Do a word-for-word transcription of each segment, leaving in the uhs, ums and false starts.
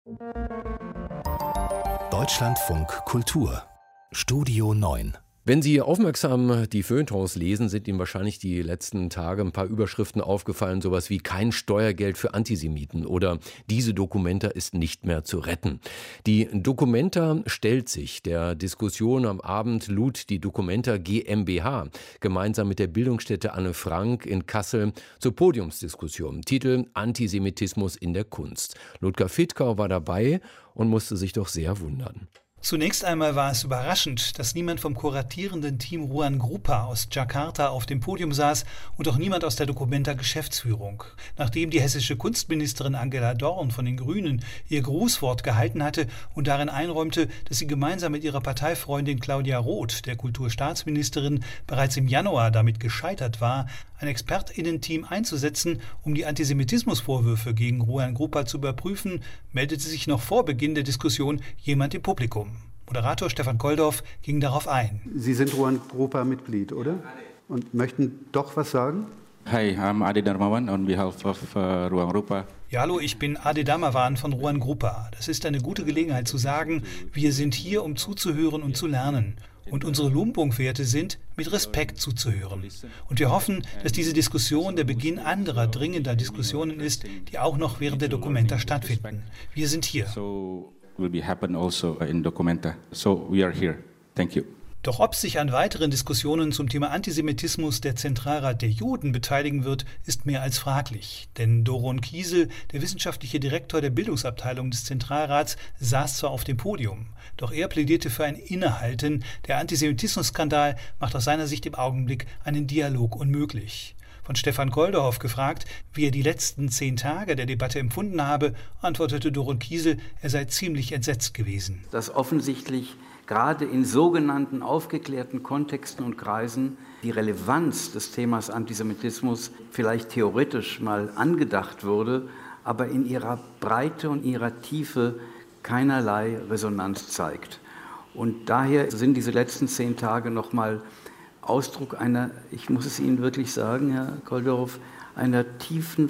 Deutschlandfunk Kultur Studio neun. Wenn Sie aufmerksam die Feuilletons lesen, sind Ihnen wahrscheinlich die letzten Tage ein paar Überschriften aufgefallen, sowas wie kein Steuergeld für Antisemiten oder diese Documenta ist nicht mehr zu retten. Die Documenta stellt sich der Diskussion am Abend lud die Documenta GmbH gemeinsam mit der Bildungsstätte Anne Frank in Kassel zur Podiumsdiskussion. Titel Antisemitismus in der Kunst. Ludger Fittkau war dabei und musste sich doch sehr wundern. Zunächst einmal war es überraschend, dass niemand vom kuratierenden Team Ruan Grupa aus Jakarta auf dem Podium saß und auch niemand aus der Documenta Geschäftsführung. Nachdem die hessische Kunstministerin Angela Dorn von den Grünen ihr Grußwort gehalten hatte und darin einräumte, dass sie gemeinsam mit ihrer Parteifreundin Claudia Roth, der Kulturstaatsministerin, bereits im Januar damit gescheitert war, ein ExpertInnen-Team einzusetzen, um die Antisemitismusvorwürfe gegen Ruan Grupa zu überprüfen, meldete sich noch vor Beginn der Diskussion jemand im Publikum. Moderator Stefan Koldorf ging darauf ein. Sie sind Ruan Grupa-Mitglied, oder? Und möchten doch was sagen? Hi, I'm Ade Darmawan on behalf of uh, Ruan Grupa. Ja, hallo, ich bin Ade Darmawan von Ruan Grupa. Das ist eine gute Gelegenheit zu sagen, wir sind hier, um zuzuhören und zu lernen. Und unsere Lumpung-Werte sind, mit Respekt zuzuhören. Und wir hoffen, dass diese Diskussion der Beginn anderer, dringender Diskussionen ist, die auch noch während der Documenta stattfinden. Wir sind hier. So will be happen also in Documenta. So we are here. Thank you. Doch ob sich an weiteren Diskussionen zum Thema Antisemitismus der Zentralrat der Juden beteiligen wird, ist mehr als fraglich. Denn Doron Kiesel, der wissenschaftliche Direktor der Bildungsabteilung des Zentralrats, saß zwar auf dem Podium, doch er plädierte für ein Innehalten. Der Antisemitismusskandal macht aus seiner Sicht im Augenblick einen Dialog unmöglich. Von Stefan Koldorf gefragt, wie er die letzten zehn Tage der Debatte empfunden habe, antwortete Doron Kiesel, er sei ziemlich entsetzt gewesen. Dass offensichtlich gerade in sogenannten aufgeklärten Kontexten und Kreisen die Relevanz des Themas Antisemitismus vielleicht theoretisch mal angedacht wurde, aber in ihrer Breite und ihrer Tiefe keinerlei Resonanz zeigt. Und daher sind diese letzten zehn Tage nochmal Ausdruck einer, ich muss es Ihnen wirklich sagen, Herr Koldorf, einer tiefen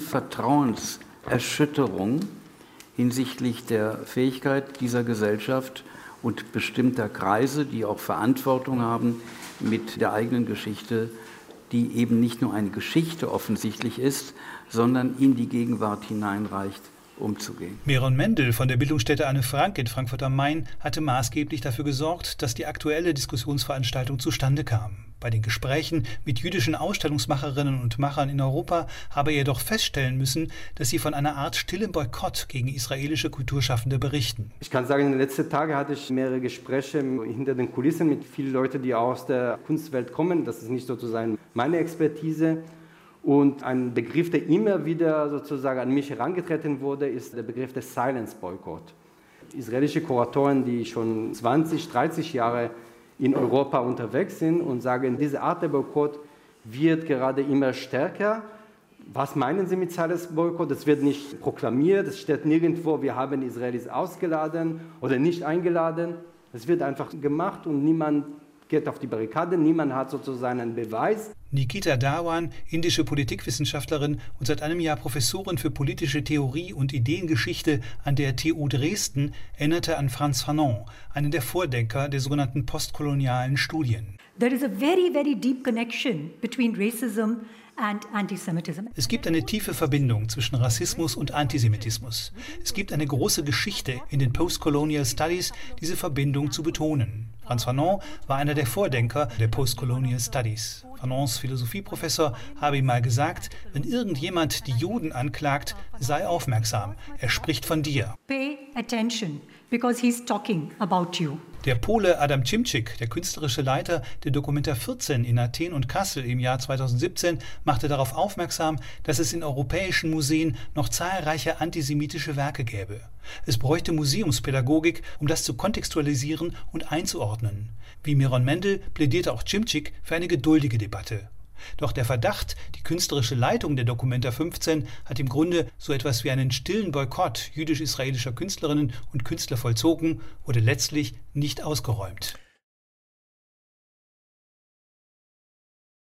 Vertrauenserschütterung hinsichtlich der Fähigkeit dieser Gesellschaft und bestimmter Kreise, die auch Verantwortung haben mit der eigenen Geschichte, die eben nicht nur eine Geschichte offensichtlich ist, sondern in die Gegenwart hineinreicht, umzugehen. Meron Mendel von der Bildungsstätte Anne Frank in Frankfurt am Main hatte maßgeblich dafür gesorgt, dass die aktuelle Diskussionsveranstaltung zustande kam. Bei den Gesprächen mit jüdischen Ausstellungsmacherinnen und Machern in Europa habe er jedoch feststellen müssen, dass sie von einer Art stillem Boykott gegen israelische Kulturschaffende berichten. Ich kann sagen, in den letzten Tagen hatte ich mehrere Gespräche hinter den Kulissen mit vielen Leuten, die aus der Kunstwelt kommen. Das ist nicht sozusagen meine Expertise. Und ein Begriff, der immer wieder sozusagen an mich herangetreten wurde, ist der Begriff des Silence Boycott. Israelische Kuratoren, die schon zwanzig, dreißig Jahre in Europa unterwegs sind und sagen, diese Art der Boykott wird gerade immer stärker. Was meinen Sie mit Silence Boykott? Das wird nicht proklamiert, es steht nirgendwo, wir haben Israelis ausgeladen oder nicht eingeladen. Es wird einfach gemacht und niemand geht auf die Barrikaden, niemand hat sozusagen einen Beweis. Nikita Dhawan, indische Politikwissenschaftlerin und seit einem Jahr Professorin für politische Theorie und Ideengeschichte an der T U Dresden, erinnerte an Frantz Fanon, einen der Vordenker der sogenannten postkolonialen Studien. There is a very, very deep connection between racism and antisemitism. Es gibt eine tiefe Verbindung zwischen Rassismus und Antisemitismus. Es gibt eine große Geschichte in den Postcolonial Studies, diese Verbindung zu betonen. Frantz Fanon war einer der Vordenker der Postcolonial Studies. Fanons Philosophieprofessor habe ihm mal gesagt, wenn irgendjemand die Juden anklagt, sei aufmerksam. Er spricht von dir. Pay attention, because he's talking about you. Der Pole Adam Cimcik, der künstlerische Leiter der Documenta vierzehn in Athen und Kassel im Jahr zweitausendsiebzehn, machte darauf aufmerksam, dass es in europäischen Museen noch zahlreiche antisemitische Werke gäbe. Es bräuchte Museumspädagogik, um das zu kontextualisieren und einzuordnen. Wie Meron Mendel plädierte auch Cimcik für eine geduldige Debatte. Doch der Verdacht, die künstlerische Leitung der Documenta fünfzehn hat im Grunde so etwas wie einen stillen Boykott jüdisch-israelischer Künstlerinnen und Künstler vollzogen, wurde letztlich nicht ausgeräumt.